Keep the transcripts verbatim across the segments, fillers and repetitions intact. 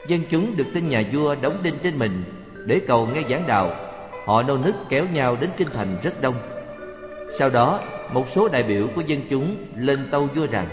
Dân chúng được tin nhà vua đóng đinh trên mình để cầu nghe giảng đạo. Họ nô nức kéo nhau đến kinh thành rất đông. Sau đó, một số đại biểu của dân chúng lên tâu vua rằng: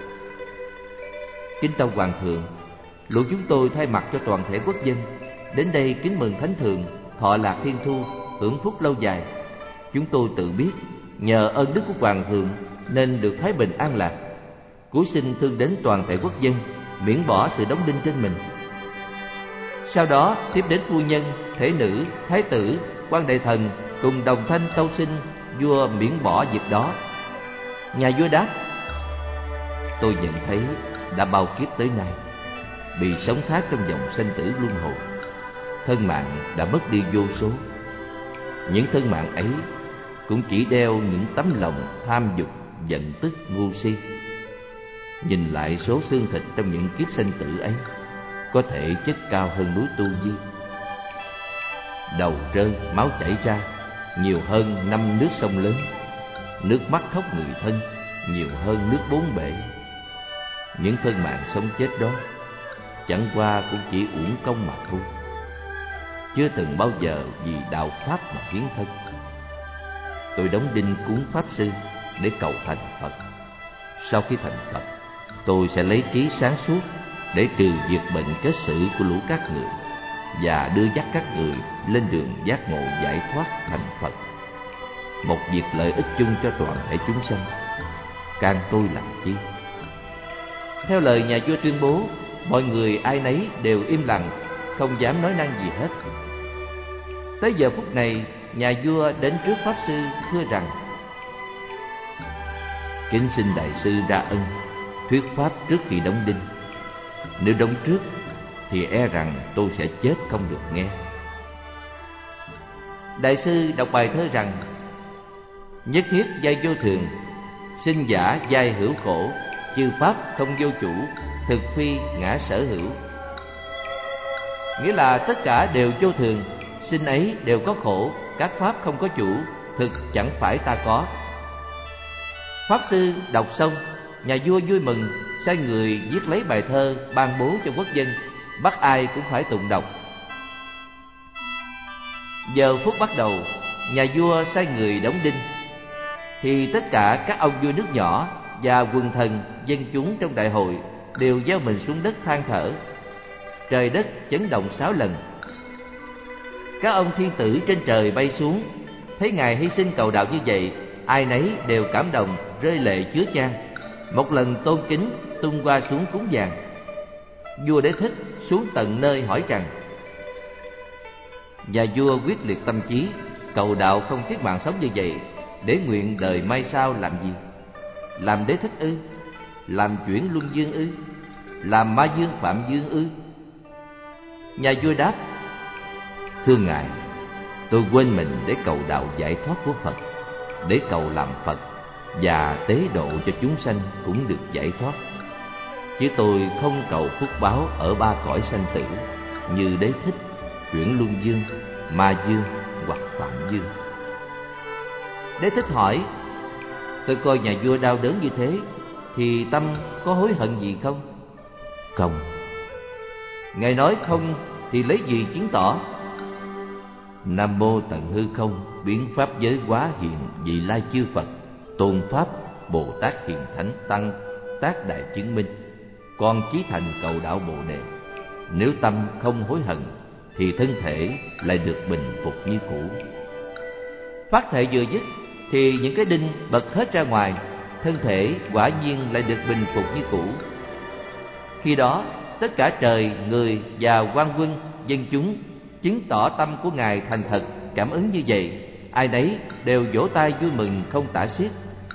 Kính tâu hoàng thượng, lũ chúng tôi thay mặt cho toàn thể quốc dân đến đây kính mừng thánh thượng thọ lạc thiên thu, hưởng phúc lâu dài. Chúng tôi tự biết nhờ ơn đức của hoàng thượng nên được thái bình an lạc. Cúi xin thương đến toàn thể quốc dân, miễn bỏ sự đóng đinh trên mình. Sau đó tiếp đến phu nhân, thể nữ, thái tử, quan đại thần cùng đồng thanh tâu xin vua miễn bỏ việc đó. Nhà vua đáp: Tôi nhận thấy đã bao kiếp tới nay, bị sống thác trong dòng sanh tử luân hồi, thân mạng đã mất đi vô số. Những thân mạng ấy cũng chỉ đeo những tấm lòng tham dục, giận tức, ngu si. Nhìn lại số xương thịt trong những kiếp sanh tử ấy, có thể chất cao hơn núi Tu Di. Đầu rơi, máu chảy ra nhiều hơn năm nước sông lớn. Nước mắt khóc người thân nhiều hơn nước bốn bể. Những thân mạng sống chết đó chẳng qua cũng chỉ uổng công mà thôi, chưa từng bao giờ vì đạo pháp mà hiến thân. Tôi đóng đinh cúng pháp sư để cầu thành Phật. Sau khi thành Phật, tôi sẽ lấy trí sáng suốt để trừ diệt bệnh kết sử của lũ các người và đưa dắt các người lên đường giác ngộ giải thoát thành Phật. Một việc lợi ích chung cho toàn thể chúng sanh, can tôi làm chi? Theo lời nhà vua tuyên bố, mọi người ai nấy đều im lặng, không dám nói năng gì hết. Tới giờ phút này, nhà vua đến trước pháp sư thưa rằng: Kính xin đại sư ra ân thuyết pháp trước khi đóng đinh. Nếu đóng trước thì e rằng tôi sẽ chết không được nghe. Đại sư đọc bài thơ rằng: Nhất thiết giai vô thường, sinh giả giai hữu khổ. Chư pháp không vô chủ, thực phi ngã sở hữu. Nghĩa là tất cả đều vô thường, sinh ấy đều có khổ. Các pháp không có chủ, thực chẳng phải ta có. Pháp sư đọc xong, nhà vua vui mừng, sai người viết lấy bài thơ ban bố cho quốc dân, bắt ai cũng phải tụng đọc. Giờ phút bắt đầu, nhà vua sai người đóng đinh, thì tất cả các ông vua nước nhỏ và quần thần dân chúng trong đại hội đều gieo mình xuống đất than thở. Trời đất chấn động sáu lần. Các ông thiên tử trên trời bay xuống, thấy ngài hy sinh cầu đạo như vậy, ai nấy đều cảm động, rơi lệ chứa chan, một lần tôn kính tung qua xuống cúng vàng. Vua Đế Thích xuống tận nơi hỏi rằng: Nhà vua quyết liệt tâm trí, cầu đạo không tiếc mạng sống như vậy, để nguyện đời mai sau làm gì? Làm Đế Thích ư? Làm chuyển luân dương ư? Làm ma dương phạm dương ư? Nhà vua đáp: Thưa ngài, tôi quên mình để cầu đạo giải thoát của Phật, để cầu làm Phật và tế độ cho chúng sanh cũng được giải thoát. Chứ tôi không cầu phúc báo ở ba cõi sanh tử như Đế Thích, chuyển luân dương, ma dương hoặc phạm dương. Đế Thích hỏi: Tôi coi nhà vua đau đớn như thế, thì tâm có hối hận gì không? Không. Ngài nói không thì lấy gì chứng tỏ? Nam mô tận hư không, biến pháp giới hóa hiện vị lai chư Phật, tôn pháp Bồ Tát hiền thánh tăng tác đại chứng minh. Con chí thành cầu đạo Bồ Đề. Nếu tâm không hối hận thì thân thể lại được bình phục như cũ. Phát thệ vừa dứt thì những cái đinh bật hết ra ngoài, thân thể quả nhiên lại được bình phục như cũ. Khi đó tất cả trời, người và quan quân, dân chúng chứng tỏ tâm của ngài thành thật, cảm ứng như vậy, ai nấy đều vỗ tay vui mừng không tả xiết.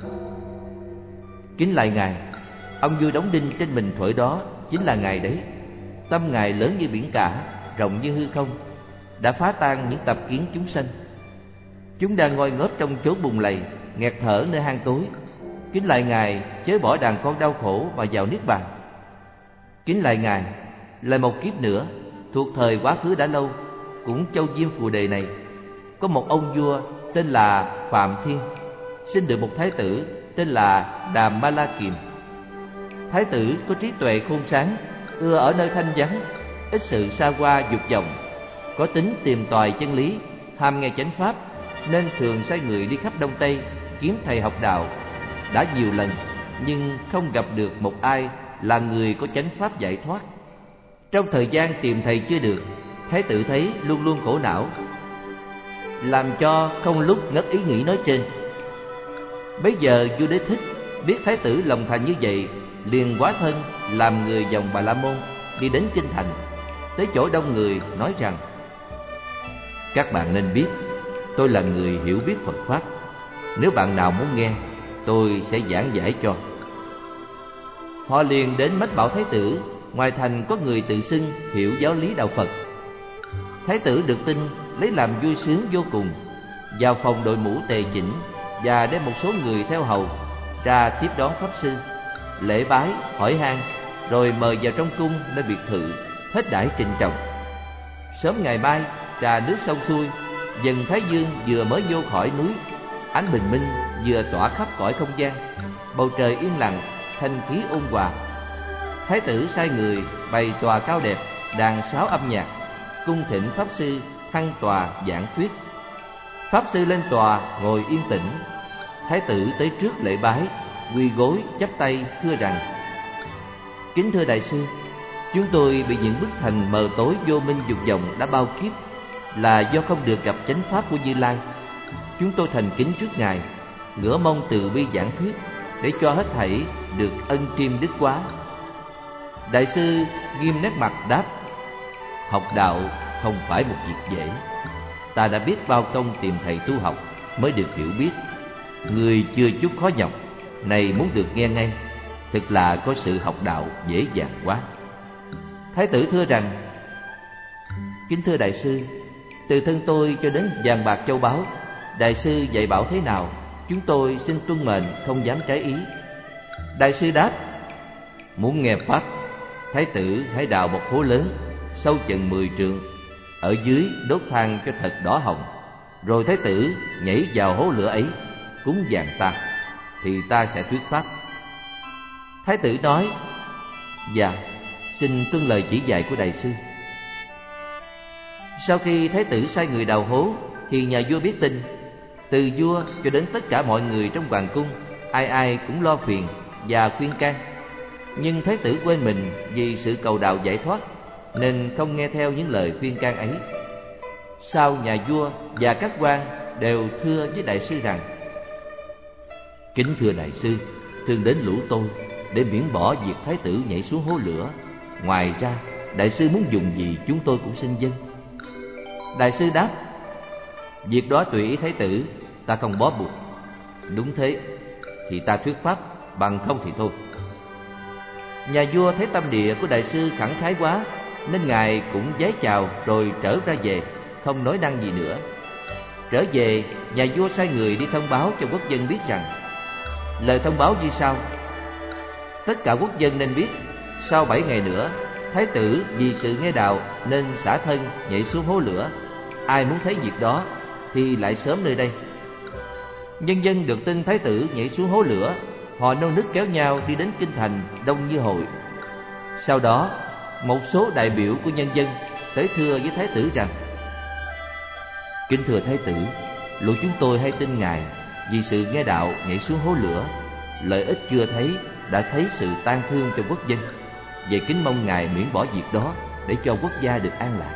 Kính lạy ngài, ông vua đóng đinh trên mình thổi đó chính là ngài đấy. Tâm ngài lớn như biển cả, rộng như hư không, đã phá tan những tập kiến chúng sanh. Chúng đang ngồi ngớp trong chốn bùn lầy, nghẹt thở nơi hang tối. Kính lạy ngài chớ bỏ đàn con đau khổ mà vào niết bàn. Kính lạy ngài, lại một kiếp nữa thuộc thời quá khứ đã lâu, cũng châu Diêm Phù Đề này, có một ông vua tên là Phạm Thiên, sinh được một thái tử tên là Đàm Ma La Kiềm. Thái tử có trí tuệ khôn sáng, ưa ở nơi thanh vắng, ít sự xa hoa dục vọng, có tính tìm tòi chân lý, ham nghe chánh pháp, nên thường sai người đi khắp Đông Tây kiếm thầy học đạo. Đã nhiều lần nhưng không gặp được một ai là người có chánh pháp giải thoát. Trong thời gian tìm thầy chưa được, Thái tử thấy luôn luôn khổ não, làm cho không lúc ngất ý nghĩ nói trên. Bấy giờ vua Đế Thích biết Thái tử lòng thành như vậy, liền hóa thân làm người dòng Bà La Môn, đi đến kinh thành. Tới chỗ đông người nói rằng: các bạn nên biết, tôi là người hiểu biết Phật pháp. Nếu bạn nào muốn nghe, tôi sẽ giảng giải cho. Họ liền đến mách bảo Thái tử, ngoài thành có người tự xưng hiểu giáo lý đạo Phật. Thái tử được tin, lấy làm vui sướng vô cùng, vào phòng đội mũ tề chỉnh và đem một số người theo hầu ra tiếp đón pháp sư, lễ bái hỏi han, rồi mời vào trong cung nơi biệt thự, hết đãi trịnh trọng. Sớm ngày mai, trà nước xong xuôi, dần thái dương vừa mới vô khỏi núi, ánh bình minh vừa tỏa khắp cõi không gian, bầu trời yên lặng, thanh khí ôn hòa. Thái tử sai người bày tòa cao đẹp, đàn sáo âm nhạc, cung thỉnh pháp sư thăng tòa giảng thuyết. Pháp sư lên tòa ngồi yên tĩnh. Thái tử tới trước lễ bái, quỳ gối chắp tay thưa rằng: kính thưa đại sư, chúng tôi bị những bức thành mờ tối vô minh dục vọng đã bao kiếp, là do không được gặp chánh pháp của Như Lai. Chúng tôi thành kính trước ngài, ngửa mong từ bi giảng thuyết, để cho hết thảy được ân triêm đức quá. Đại sư nghiêm nét mặt đáp: học đạo không phải một việc dễ. Ta đã biết bao công tìm thầy tu học mới được hiểu biết. Người chưa chút khó nhọc, này muốn được nghe ngay, thực là có sự học đạo dễ dàng quá. Thái tử thưa rằng: kính thưa đại sư, từ thân tôi cho đến vàng bạc châu báu, đại sư dạy bảo thế nào, chúng tôi xin tuân mệnh, không dám trái ý. Đại sư đáp: muốn nghe pháp, thái tử hãy đào một hố lớn, sâu chừng mười trượng, ở dưới đốt than cho thật đỏ hồng, rồi thái tử nhảy vào hố lửa ấy, cúng vàng ta, thì ta sẽ thuyết pháp. Thái tử nói: dạ, xin tuân lời chỉ dạy của đại sư. Sau khi thái tử sai người đào hố, thì nhà vua biết tin. Từ vua cho đến tất cả mọi người trong hoàng cung, ai ai cũng lo phiền và khuyên can. Nhưng thái tử quên mình vì sự cầu đạo giải thoát, nên không nghe theo những lời khuyên can ấy. Sau nhà vua và các quan đều thưa với đại sư rằng: kính thưa đại sư, thương đến lũ tôi, để miễn bỏ việc thái tử nhảy xuống hố lửa. Ngoài ra, đại sư muốn dùng gì chúng tôi cũng xin vâng. Đại sư đáp: việc đó tùy ý thái tử, ta không bó buộc. Đúng thế, thì ta thuyết pháp, bằng không thì thôi. Nhà vua thấy tâm địa của đại sư khẳng khái quá, nên ngài cũng vái chào rồi trở ra về, không nói năng gì nữa. Trở về, nhà vua sai người đi thông báo cho quốc dân biết rằng: lời thông báo như sau: tất cả quốc dân nên biết, sau bảy ngày nữa, thái tử vì sự nghe đạo nên xả thân nhảy xuống hố lửa. Ai muốn thấy việc đó thì lại sớm nơi đây. Nhân dân được tin thái tử nhảy xuống hố lửa, họ nô nức kéo nhau đi đến kinh thành đông như hội. Sau đó, một số đại biểu của nhân dân tới thưa với thái tử rằng: kính thưa thái tử, lũ chúng tôi hay tin ngài vì sự nghe đạo nhảy xuống hố lửa, lợi ích chưa thấy đã thấy sự tan thương cho quốc dân. Vậy kính mong ngài miễn bỏ việc đó, để cho quốc gia được an lạc.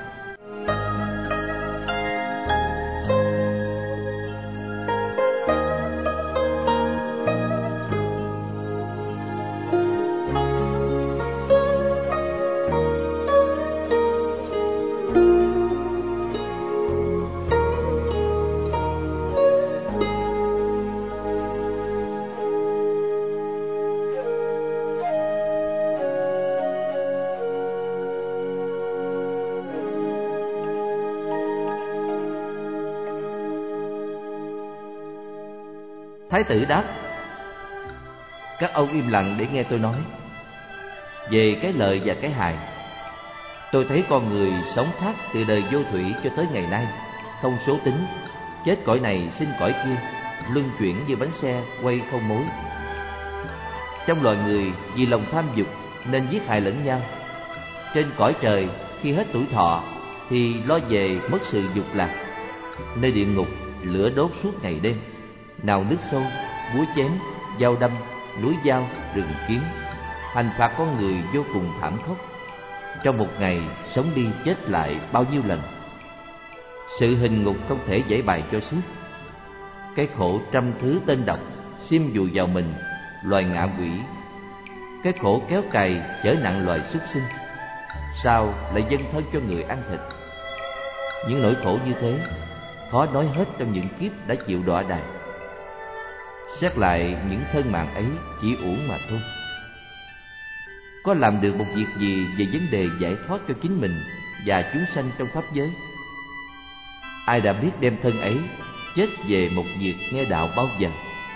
Thái tử đáp: các ông im lặng để nghe tôi nói. Về cái lợi và cái hại, tôi thấy con người sống thác từ đời vô thủy cho tới ngày nay, không số tính, chết cõi này sinh cõi kia, luân chuyển như bánh xe quay không mối. Trong loài người vì lòng tham dục nên giết hại lẫn nhau. Trên cõi trời khi hết tuổi thọ thì lo về mất sự dục lạc. Nơi địa ngục lửa đốt suốt ngày đêm, nào nước sâu, búa chém, dao đâm, núi dao, rừng kiếm, hành phạt con người vô cùng thảm khốc. Trong một ngày sống đi chết lại bao nhiêu lần. Sự hình ngục không thể giải bày cho xiết. Cái khổ trăm thứ tên độc xiêm dùi vào mình loài ngạ quỷ. Cái khổ kéo cày chở nặng loài súc sinh, sao lại dâng thân cho người ăn thịt. Những nỗi khổ như thế khó nói hết trong những kiếp đã chịu đọa đày. Xét lại những thân mạng ấy chỉ uổng mà thôi. Có làm được một việc gì về vấn đề giải thoát cho chính mình và chúng sanh trong pháp giới? Ai đã biết đem thân ấy chết về một việc nghe đạo bao giờ?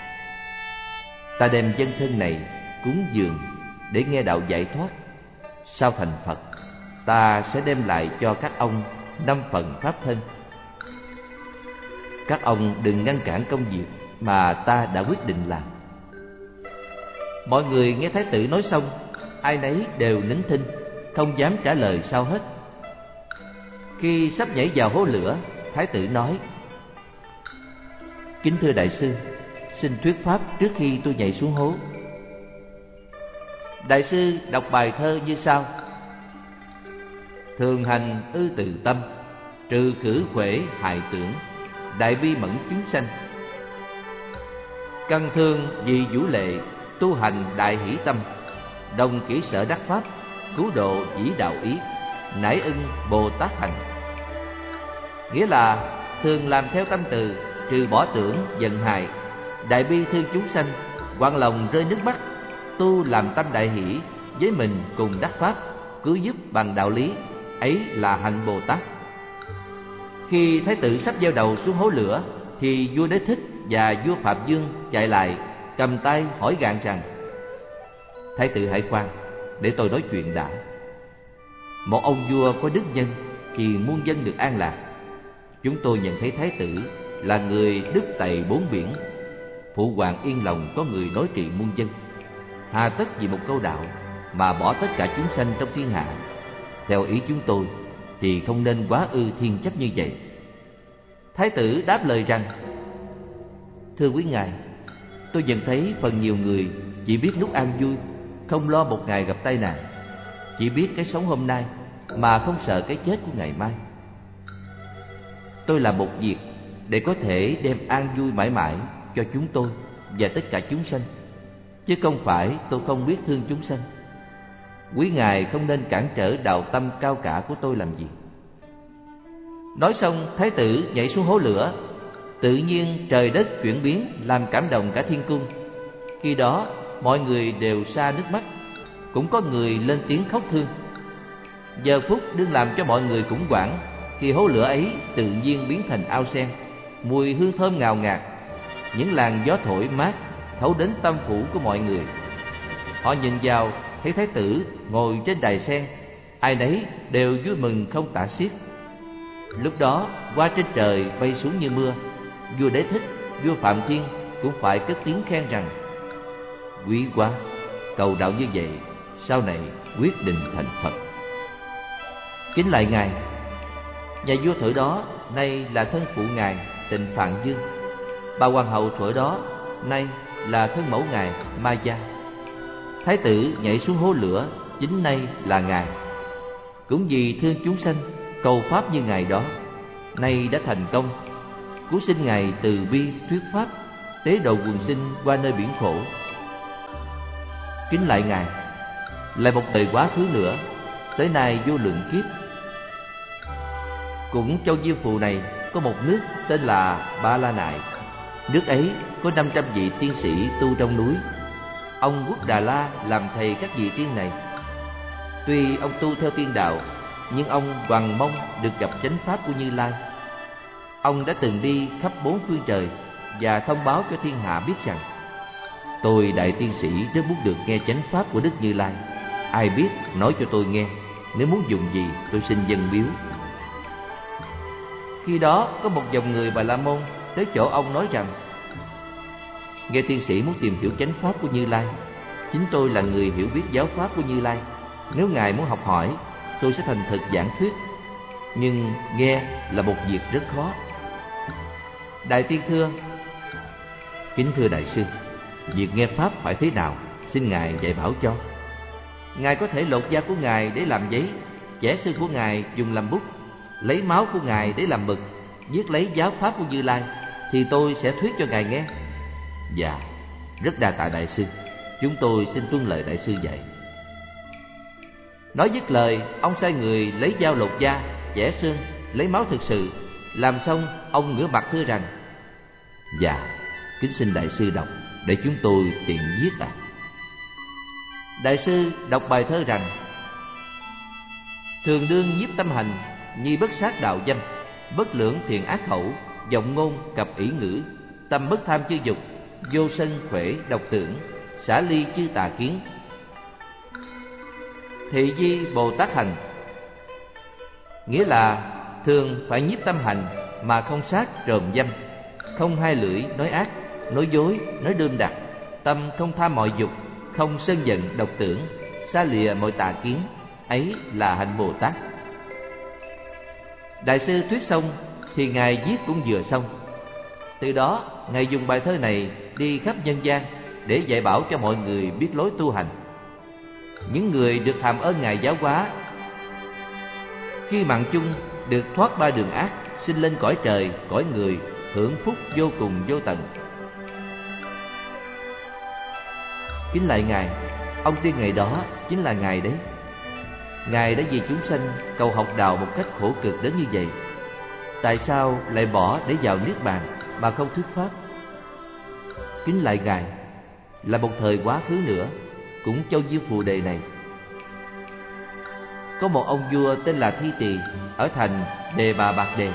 Ta đem dân thân này cúng dường để nghe đạo giải thoát. Sau thành Phật, ta sẽ đem lại cho các ông năm phần pháp thân. Các ông đừng ngăn cản công việc mà ta đã quyết định làm. Mọi người nghe Thái tử nói xong, ai nấy đều nín thinh, không dám trả lời sao hết. Khi sắp nhảy vào hố lửa, Thái tử nói: Kính thưa đại sư, xin thuyết pháp trước khi tôi nhảy xuống hố. Đại sư đọc bài thơ như sau: Thường hành ư từ tâm, trừ khử khuể hại tưởng, đại bi mẫn chúng sanh. Căn thương vì vũ lệ, tu hành đại hỷ tâm, đồng kỹ sở đắc pháp, cứu độ dĩ đạo ý, nải ưng Bồ Tát hành. Nghĩa là thường làm theo tâm từ, trừ bỏ tưởng giận hại, đại bi thương chúng sanh, quặn lòng rơi nước mắt, tu làm tâm đại hỷ, với mình cùng đắc pháp, cứu giúp bằng đạo lý, ấy là hạnh Bồ Tát. Khi Thái tử sắp gieo đầu xuống hố lửa, thì vua Đế Thích và vua Phạm Dương chạy lại, cầm tay hỏi gạn rằng: Thái tử hãy khoan, để tôi nói chuyện đã. Một ông vua có đức nhân thì muôn dân được an lạc. Chúng tôi nhận thấy Thái tử là người đức tày bốn biển. Phụ hoàng yên lòng có người nói trị muôn dân. Hà tất vì một câu đạo mà bỏ tất cả chúng sanh trong thiên hạ? Theo ý chúng tôi thì không nên quá ư thiên chấp như vậy. Thái tử đáp lời rằng: Thưa quý ngài, tôi nhận thấy phần nhiều người chỉ biết lúc an vui, không lo một ngày gặp tai nạn, chỉ biết cái sống hôm nay mà không sợ cái chết của ngày mai. Tôi làm một việc để có thể đem an vui mãi mãi cho chúng tôi và tất cả chúng sanh, chứ không phải tôi không biết thương chúng sanh. Quý ngài không nên cản trở đạo tâm cao cả của tôi làm gì. Nói xong, Thái tử nhảy xuống hố lửa. Tự nhiên trời đất chuyển biến, làm cảm động cả thiên cung. Khi đó mọi người đều sa nước mắt, cũng có người lên tiếng khóc thương. Giờ phút đương làm cho mọi người khủng hoảng, khi hố lửa ấy tự nhiên biến thành ao sen, mùi hương thơm ngào ngạt. Những làn gió thổi mát thấu đến tâm phủ của mọi người. Họ nhìn vào thấy Thái tử ngồi trên đài sen, ai nấy đều vui mừng không tả xiết. Lúc đó qua trên trời bay xuống như mưa. Vua Đế Thích, vua Phạm Thiên cũng phải cất tiếng khen rằng: Quý quá, cầu đạo như vậy sau này quyết định thành Phật. Kính lại ngài, nhà vua thuở đó nay là thân phụ ngài Tịnh Phạn Dương. Bà hoàng hậu thuở đó nay là thân mẫu ngài Ma Gia. Thái tử nhảy xuống hố lửa chính nay là ngài. Cũng vì thương chúng sanh, cầu pháp như ngài đó, nay đã thành công, cứu sinh ngài từ bi thuyết pháp, tế độ quần sinh qua nơi biển khổ. Kính lại ngài, lại một đời quá khứ nữa, tới nay vô lượng kiếp. Cũng châu Diêm Phù này có một nước tên là Ba La Nại. Nước ấy có năm trăm vị tiên sĩ tu trong núi. Ông Quốc Đà La làm thầy các vị tiên này. Tuy ông tu theo tiên đạo, nhưng ông hoằng mong được gặp chánh pháp của Như Lai. Ông đã từng đi khắp bốn phương trời và thông báo cho thiên hạ biết rằng: Tôi đại tiên sĩ rất muốn được nghe chánh pháp của Đức Như Lai. Ai biết nói cho tôi nghe, nếu muốn dùng gì tôi xin dâng biếu. Khi đó có một dòng người Bà La Môn tới chỗ ông nói rằng: Nghe tiên sĩ muốn tìm hiểu chánh pháp của Như Lai. Chính tôi là người hiểu biết giáo pháp của Như Lai. Nếu ngài muốn học hỏi tôi sẽ thành thực giảng thuyết, nhưng nghe là một việc rất khó. Đại tiên thưa: Kính thưa đại sư, việc nghe pháp phải thế nào, xin ngài dạy bảo cho. Ngài có thể lột da của ngài để làm giấy, chẻ xương của ngài dùng làm bút, lấy máu của ngài để làm mực, viết lấy giáo pháp của Như Lai, thì tôi sẽ thuyết cho ngài nghe. Dạ, rất đa tạ đại sư, chúng tôi xin tuân lời đại sư dạy. Nói dứt lời, ông sai người lấy dao lột da, chẻ xương, lấy máu thực sự. Làm xong, ông ngửa mặt thưa rằng: Dạ, kính xin đại sư đọc để chúng tôi tiện viết ạ. À. Đại sư đọc bài thơ rằng: Thường đương nhiếp tâm hành, nhi bất sát đạo dâm, bất lưỡng thiện ác khẩu, vọng ngôn cập ý ngữ, tâm bất tham chư dục, vô sân khỏe độc tưởng, xả ly chư tà kiến. Thị di Bồ Tát hành, nghĩa là thường phải nhiếp tâm hành mà không sát trộm dâm, không hai lưỡi nói ác, nói dối, nói đơm đặt, tâm không tham mọi dục, không sân giận độc tưởng, xa lìa mọi tà kiến, ấy là hạnh Bồ Tát. Đại sư thuyết xong thì ngài viết cũng vừa xong. Từ đó ngài dùng bài thơ này đi khắp nhân gian để dạy bảo cho mọi người biết lối tu hành. Những người được hàm ơn ngài giáo hóa, khi mạng chung được thoát ba đường ác, sinh lên cõi trời, cõi người, hưởng phúc vô cùng vô tận. Kính lạy ngài, ông tiên ngày đó chính là ngài đấy. Ngài đã vì chúng sanh cầu học đạo một cách khổ cực đến như vậy. Tại sao lại bỏ để vào niết bàn mà không thuyết pháp? Kính lạy ngài, là một thời quá khứ nữa, cũng châu Diêm Phù Đề này, có một ông vua tên là Thi Tỳ ở thành Đề Bà Bạc Đề.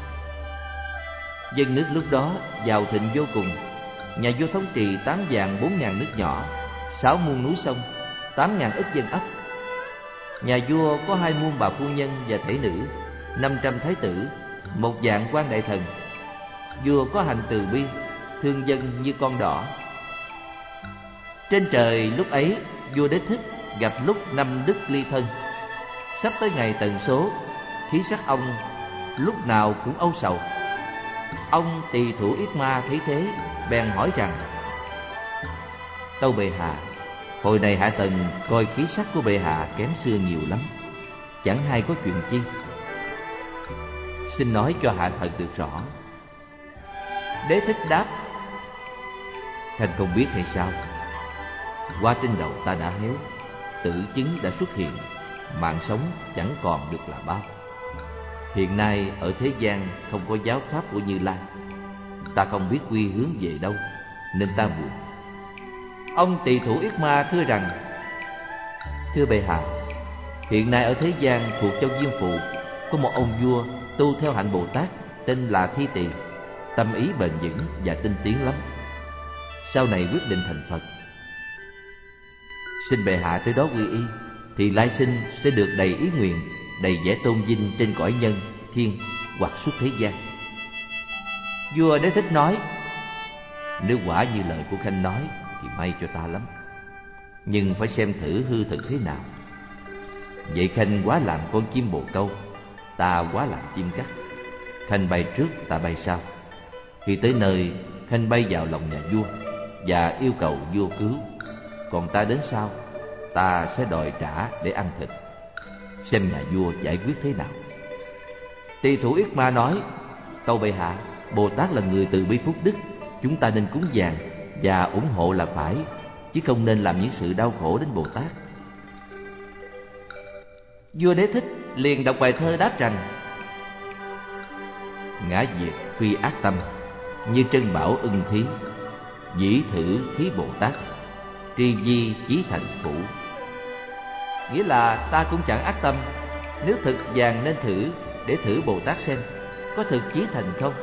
Dân nước lúc đó giàu thịnh vô cùng. Nhà vua thống trị tám vạn bốn ngàn nước nhỏ, sáu muôn núi sông, tám ngàn ức dân ấp. Nhà vua có hai muôn bà phu nhân và thể nữ, năm trăm thái tử, một vạn quan đại thần. Vua có hành từ bi, thương dân như con đỏ. Trên trời lúc ấy, vua Đế Thích gặp lúc năm đức ly thân. Sắp tới ngày tận số, khí sắc ông lúc nào cũng âu sầu. Ông Tỳ Thủ Yết Ma thấy thế, bèn hỏi rằng: Tâu bệ hạ, hồi này hạ tần coi khí sắc của bệ hạ kém xưa nhiều lắm, chẳng hay có chuyện chi. Xin nói cho hạ thần được rõ. Đế Thích đáp: Khanh không biết hay sao? Qua trên đầu ta đã héo, tử chứng đã xuất hiện, mạng sống chẳng còn được là bao. Hiện nay ở thế gian không có giáo pháp của Như Lai, ta không biết quy hướng về đâu, nên ta buồn. Ông Tỳ Thủ Yết Ma thưa rằng: Thưa bệ hạ, hiện nay ở thế gian thuộc châu Diêm Phù có một ông vua tu theo hạnh Bồ Tát tên là Thi Tỳ, tâm ý bền vững và tinh tiến lắm. Sau này quyết định thành Phật. Xin bệ hạ tới đó quy y, thì lai sinh sẽ được đầy ý nguyện, đầy vẻ tôn vinh trên cõi nhân, thiên hoặc suốt thế gian. Vua Đế Thích nói: Nếu quả như lời của Khanh nói thì may cho ta lắm, nhưng phải xem thử hư thực thế nào. Vậy Khanh quá làm con chim bồ câu, ta quá làm chim cắt. Khanh bay trước, ta bay sau. Khi tới nơi, Khanh bay vào lòng nhà vua và yêu cầu vua cứu, còn ta đến sau, ta sẽ đòi trả để ăn thịt. Xem nhà vua giải quyết thế nào. Tỳ Thủ Yết Ma nói: Tâu bệ hạ, Bồ Tát là người từ bi phúc đức, chúng ta nên cúng dường và ủng hộ là phải, chứ không nên làm những sự đau khổ đến Bồ Tát. Vua Đế Thích liền đọc bài thơ đáp rằng: Ngã diệt phi ác tâm, như trân bảo ưng thí, dĩ thử thí Bồ Tát, tri di chí thành phủ. Nghĩa là ta cũng chẳng ác tâm, nếu thực vàng nên thử, để thử Bồ Tát xem có thực chí thành không.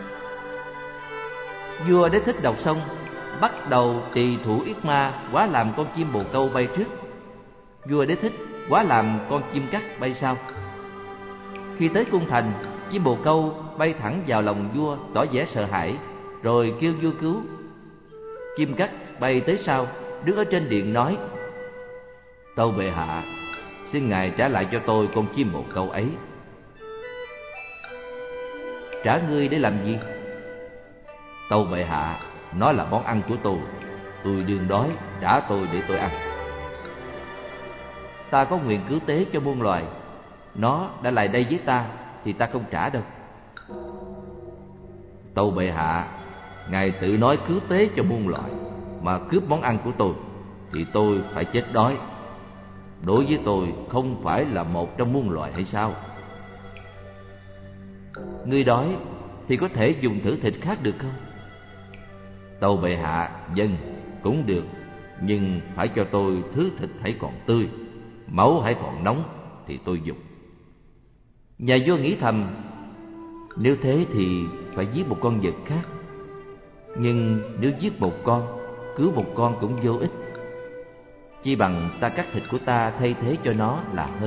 Vua Đế Thích đọc xong, bắt đầu Tỳ Thủ Yết Ma hóa làm con chim bồ câu bay trước, vua Đế Thích hóa làm con chim cắt bay sau. Khi tới cung thành, chim bồ câu bay thẳng vào lòng vua, tỏ vẻ sợ hãi, rồi kêu vua cứu. Chim cắt bay tới sau, đứng ở trên điện nói: Tâu bệ hạ, xin Ngài trả lại cho tôi con chim bồ câu ấy. Trả ngươi để làm gì? Tâu bệ hạ, nó là món ăn của tôi. Tôi đương đói, trả tôi để tôi ăn. Ta có nguyện cứu tế cho muôn loài. Nó đã lại đây với ta thì ta không trả đâu. Tâu bệ hạ, Ngài tự nói cứu tế cho muôn loài mà cướp món ăn của tôi thì tôi phải chết đói. Đối với tôi không phải là một trong muôn loài hay sao? Ngươi đói thì có thể dùng thử thịt khác được không? Tâu bệ hạ, vâng, cũng được, nhưng phải cho tôi thứ thịt hãy còn tươi, máu hãy còn nóng thì tôi dùng. Nhà vua nghĩ thầm, nếu thế thì phải giết một con vật khác. Nhưng nếu giết một con, cứu một con cũng vô ích. Chi bằng ta cắt thịt của ta thay thế cho nó là hơn.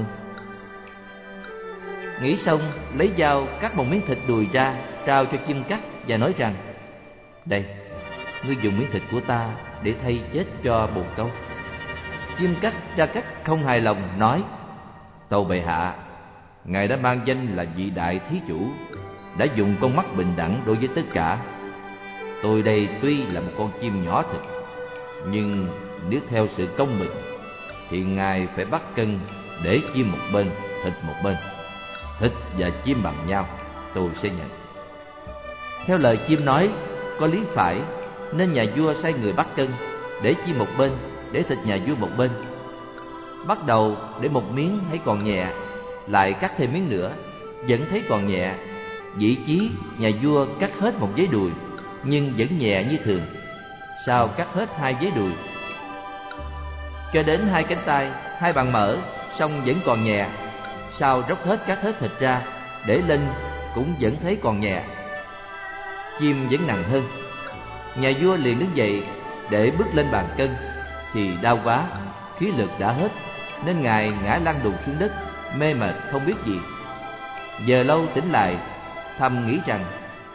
Nghĩ xong, lấy dao cắt một miếng thịt đùi ra, trao cho chim cắt và nói rằng, đây, ngươi dùng miếng thịt của ta để thay chết cho bồ câu. Chim cắt ra cắt không hài lòng, nói, tâu bệ hạ, Ngài đã mang danh là vị đại thí chủ, đã dùng con mắt bình đẳng đối với tất cả. Tôi đây tuy là một con chim nhỏ thịt, nhưng nếu theo sự công bình thì Ngài phải bắt cân để chim một bên, thịt một bên. Thịt và chim bằng nhau, tôi sẽ nhận. Theo lời chim nói có lý phải, nên nhà vua sai người bắt cân, để chim một bên, để thịt nhà vua một bên. Bắt đầu để một miếng thấy còn nhẹ, lại cắt thêm miếng nữa, vẫn thấy còn nhẹ. Vị chí nhà vua cắt hết một giấy đùi, nhưng vẫn nhẹ như thường. Sau cắt hết hai giấy đùi, cho đến hai cánh tay, hai bàn mở, xong vẫn còn nhẹ. Sau róc hết cắt hết thịt ra, để lên cũng vẫn thấy còn nhẹ. Chim vẫn nặng hơn. Nhà vua liền đứng dậy để bước lên bàn cân, thì đau quá, khí lực đã hết, nên Ngài ngã lăn đùng xuống đất, mê mệt không biết gì. Giờ lâu tỉnh lại, thầm nghĩ rằng,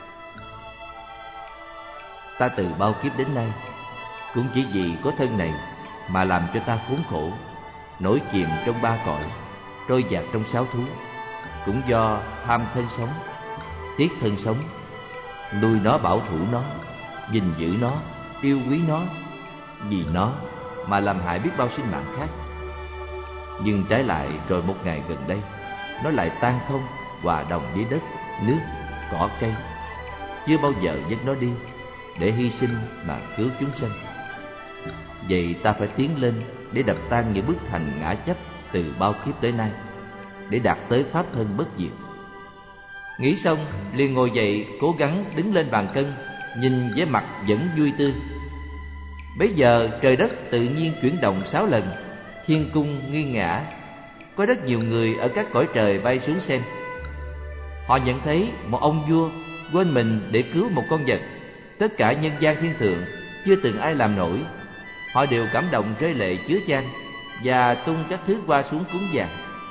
ta từ bao kiếp đến nay cũng chỉ vì có thân này mà làm cho ta khốn khổ, nổi chìm trong ba cõi, trôi dạt trong sáu thú. Cũng do tham thân sống, tiếc thân sống, nuôi nó, bảo thủ nó, gìn giữ nó, yêu quý nó, vì nó mà làm hại biết bao sinh mạng khác. Nhưng trái lại rồi một ngày gần đây, nó lại tan không, hòa đồng với đất, nước, cỏ cây. Chưa bao giờ dứt nó đi, để hy sinh mà cứu chúng sanh. Vậy ta phải tiến lên để đập tan những bức thành ngã chấp từ bao kiếp tới nay, để đạt tới pháp thân bất diệt. Nghĩ xong, liền ngồi dậy, cố gắng đứng lên bàn cân, nhìn vẻ mặt vẫn vui tươi. Bấy giờ trời đất tự nhiên chuyển động sáu lần, thiên cung nghiêng ngả. Có rất nhiều người ở các cõi trời bay xuống xem. Họ nhận thấy một ông vua quên mình để cứu một con vật, tất cả nhân gian thiên thượng chưa từng ai làm nổi. Họ đều cảm động rơi lệ chứa chan và tung các thứ hoa xuống cúng dường.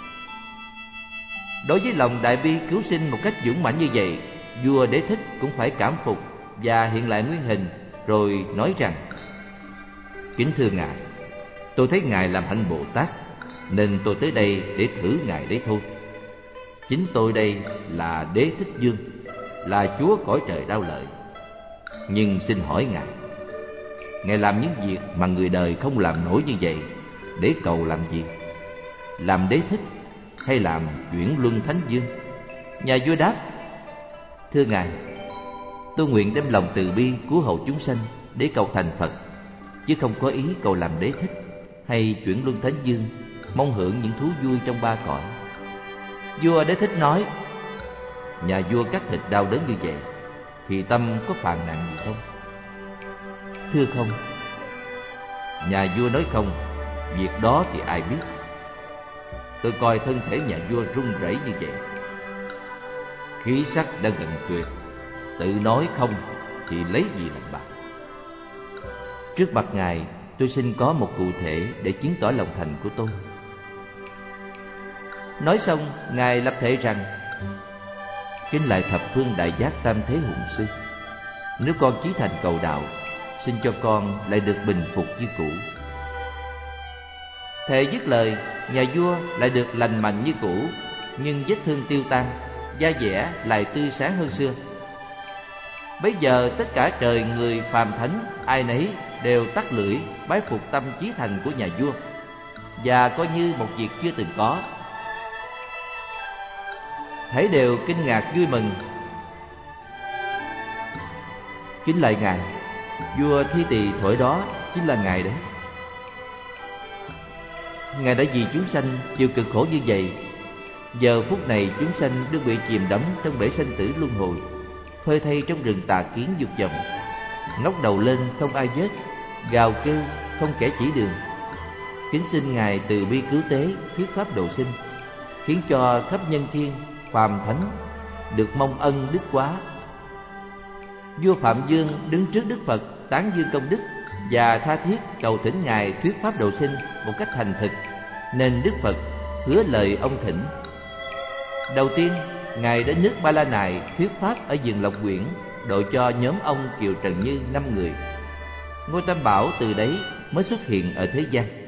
Đối với lòng đại bi cứu sinh một cách dũng mãnh như vậy, vua Đế Thích cũng phải cảm phục và hiện lại nguyên hình, rồi nói rằng, kính thưa Ngài, tôi thấy Ngài làm hạnh Bồ Tát, nên tôi tới đây để thử Ngài đấy thôi. Chính tôi đây là Đế Thích Dương, là chúa cõi trời Đao Lợi. Nhưng xin hỏi Ngài, Ngài làm những việc mà người đời không làm nổi như vậy, để cầu làm gì? Làm Đế Thích hay làm chuyển luân Thánh Dương? Nhà vua đáp, thưa Ngài, tôi nguyện đem lòng từ bi cứu hậu chúng sanh để cầu thành Phật, chứ không có ý cầu làm Đế Thích hay chuyển luân Thánh Dương, mong hưởng những thú vui trong ba cõi. Vua Đế Thích nói, nhà vua cắt thịt đau đớn như vậy thì tâm có phàn nàn gì không? Thưa không. Nhà vua nói không, việc đó thì ai biết. Tôi coi thân thể nhà vua run rẩy như vậy, khí sắc đã gần tuyệt, tự nói không thì lấy gì làm bằng. Trước mặt Ngài, tôi xin có một cụ thể để chứng tỏ lòng thành của tôi. Nói xong, Ngài lập thệ rằng, kính lại thập phương đại giác tam thế hùng sư, nếu con chí thành cầu đạo, xin cho con lại được bình phục như cũ. Thề dứt lời, nhà vua lại được lành mạnh như cũ, nhưng vết thương tiêu tan, da dẻ lại tươi sáng hơn xưa. Bấy giờ tất cả trời người phàm thánh ai nấy đều tắt lưỡi bái phục tâm chí thành của nhà vua, và coi như một việc chưa từng có. Thảy đều kinh ngạc vui mừng. Kính lạy ngài, vua Thi Tỳ thuở đó chính là ngài đấy. Ngài đã vì chúng sanh chịu cực khổ như vậy. Giờ phút này chúng sanh đương bị chìm đắm trong bể sanh tử luân hồi, phơi thay trong rừng tà kiến dục vọng, ngóc đầu lên không ai vớt, gào kêu không kẻ chỉ đường. Kính xin ngài từ bi cứu tế, thuyết pháp độ sinh, khiến cho khắp nhân thiên phàm thánh được mong ân đức quá. Vua Phạm Dương đứng trước Đức Phật tán dương công đức và tha thiết cầu thỉnh ngài thuyết pháp độ sinh một cách thành thực, nên Đức Phật hứa lời ông thỉnh. Đầu tiên, ngài đến nước Ba La Nại thuyết pháp ở vườn Lộc Quyển, độ cho nhóm ông Kiều Trần Như năm người. Ngôi Tam Bảo từ đấy mới xuất hiện ở thế gian.